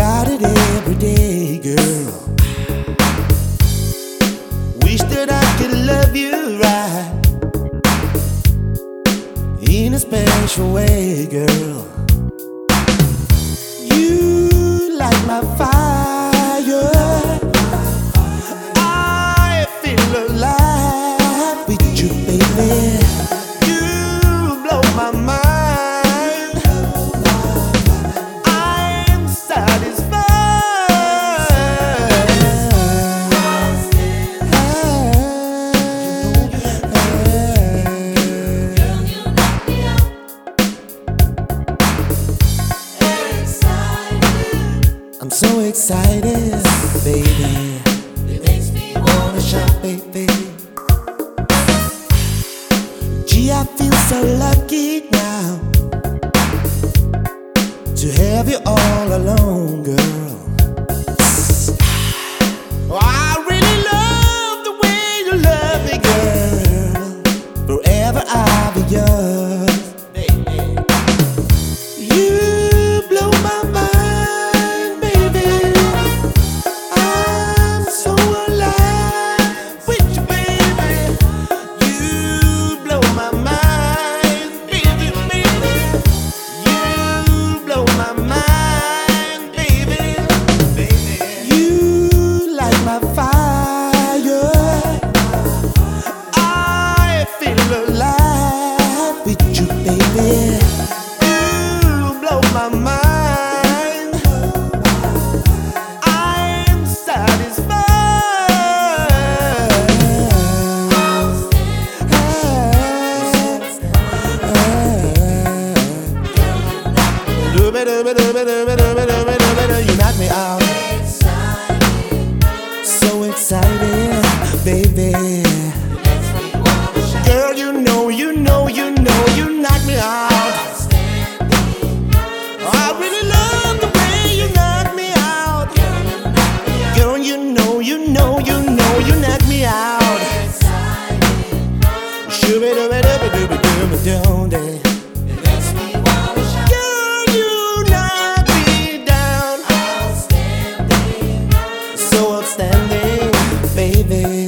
got it every day, girl. Wish that I could love you right in a special way, girl. You light my fire. I feel alive with you, baby. You blow my mind. I'm satisfied. I'm so excited, baby. It makes me wanna shout, baby. Gee, I feel so lucky now to have you all alone, girl. Oh, I really love the way you love me, girl. Forever I'll be yours, baby. You blow my mind, baby. I'm so alive with you, baby. You blow my mind, baby, baby. You blow my mind, baby, baby. You light my fire. I feel alive with you, baby. You blow my mind. I'm satisfied. You knock me out. So excited, baby. Girl, you know, you knock me out. I really love the way you knock me out. Girl, you know, you knock me out. Shoo-ba-doo-ba-doo-ba-doo-ba-doo-ba-doo-day. Girl, you knock me down. So outstanding, baby.